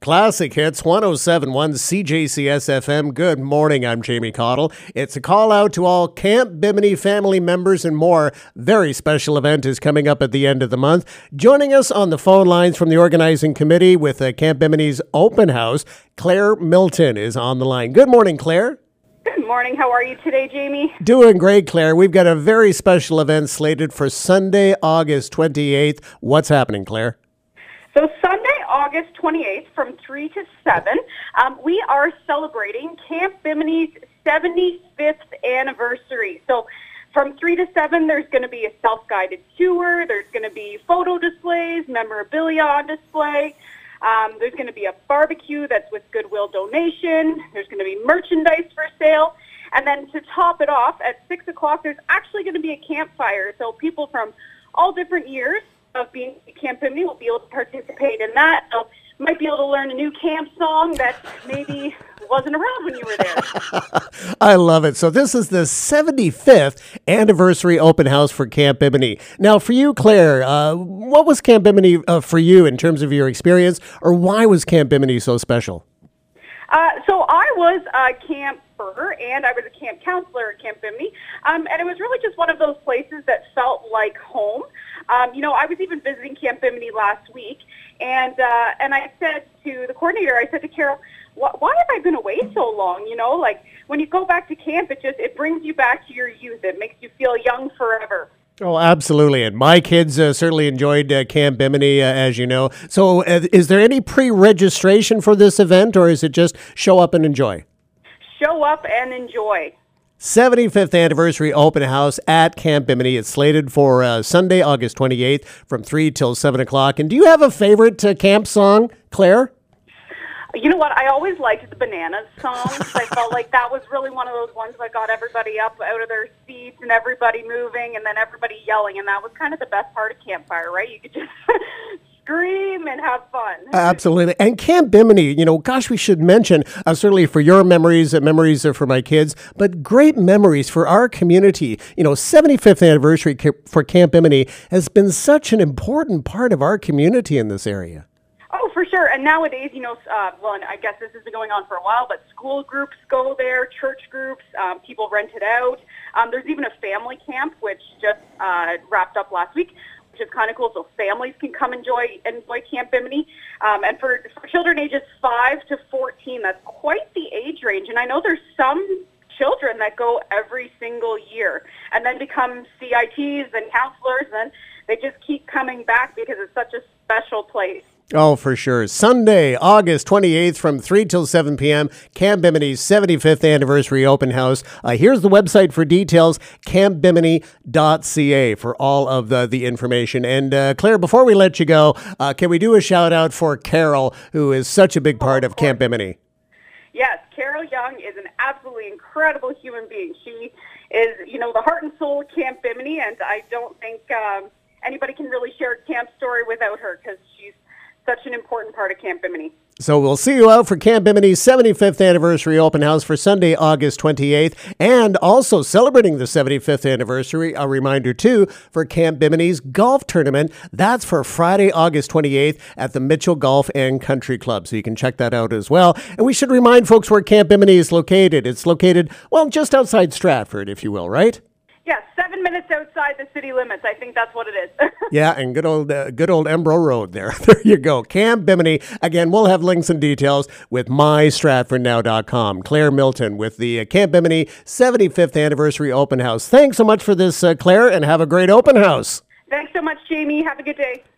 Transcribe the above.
Classic Hits 107.1 CJCS FM. Good morning, I'm Jamie Cottle. It's a call out to all Camp Bimini family members and more. Very special event is coming up at the end of the month. Joining us on the phone lines from the organizing committee with Camp Bimini's open house, Claire Milton is on the line. Good morning, Claire. Good morning. How are you today, Jamie? Doing great, Claire. We've got a very special event slated for Sunday, August 28th. What's happening, Claire? So Sunday, August 28th from 3 to 7, we are celebrating Camp Bimini's 75th anniversary. So from 3 to 7, there's going to be a self-guided tour. There's going to be photo displays, memorabilia on display. There's going to be a barbecue that's with Goodwill donation. There's going to be merchandise for sale. And then to top it off, at 6 o'clock, there's actually going to be a campfire. So people from all different years of being at Camp Bimini will be able to participate in that. So you might be able to learn a new camp song that maybe wasn't around when you were there. I love it. So this is the 75th anniversary open house for Camp Bimini. Now, for you, Claire, what was Camp Bimini for you in terms of your experience, or why was Camp Bimini so special? So I was a camper, and I was a camp counselor at Camp Bimini, and it was really just one of those places that felt like home. I was even visiting Camp Bimini last week, and I said to the coordinator, I said to Carol, why have I been away so long? Like when you go back to camp, it brings you back to your youth. It makes you feel young forever. Oh, absolutely. And my kids certainly enjoyed Camp Bimini, as you know. So is there any pre-registration for this event, or is it just show up and enjoy? Show up and enjoy. 75th anniversary open house at Camp Bimini. It's slated for Sunday, August 28th from 3 till 7 o'clock. And do you have a favorite camp song, Claire? You know what? I always liked the Bananas song. I felt like that was really one of those ones that got everybody up out of their seats and everybody moving and then everybody yelling. And that was kind of the best part of campfire, right? You could just scream and have fun. Absolutely. And Camp Bimini, gosh, we should mention, certainly for your memories are for my kids, but great memories for our community. 75th anniversary for Camp Bimini has been such an important part of our community in this area. Oh, for sure. And nowadays, and I guess this has been going on for a while, but school groups go there, church groups, people rent it out. There's even a family camp, which just wrapped up last week, which is kind of cool. So families can come enjoy Camp Bimini. And for children ages 5 to 14, that's quite the age range. And I know there's some children that go every single year and then become CITs and counselors, and they just keep coming back because it's such a special place. Oh, for sure. Sunday, August 28th from 3 till 7 p.m., Camp Bimini's 75th anniversary open house. Here's the website for details, campbimini.ca for all of the information. And Claire, before we let you go, can we do a shout out for Carol, who is such a big part of Camp Bimini? Yes, Carol Young is an absolutely incredible human being. She is, the heart and soul of Camp Bimini, and I don't think anybody can really share a camp story without her because she's such an important part of Camp Bimini. So we'll see you out for Camp Bimini's 75th anniversary open house for Sunday, August 28th, and also celebrating the 75th anniversary, a reminder too, for Camp Bimini's golf tournament. That's for Friday, August 28th at the Mitchell Golf and Country Club. So you can check that out as well. And we should remind folks where Camp Bimini is located. It's located, just outside Stratford, if you will, right? Yeah, 7 minutes outside the city limits. I think that's what it is. Yeah, and good old Embro Road there. There you go. Camp Bimini. Again, we'll have links and details with mystratfordnow.com. Claire Milton with the Camp Bimini 75th anniversary open house. Thanks so much for this, Claire, and have a great open house. Thanks so much, Jamie. Have a good day.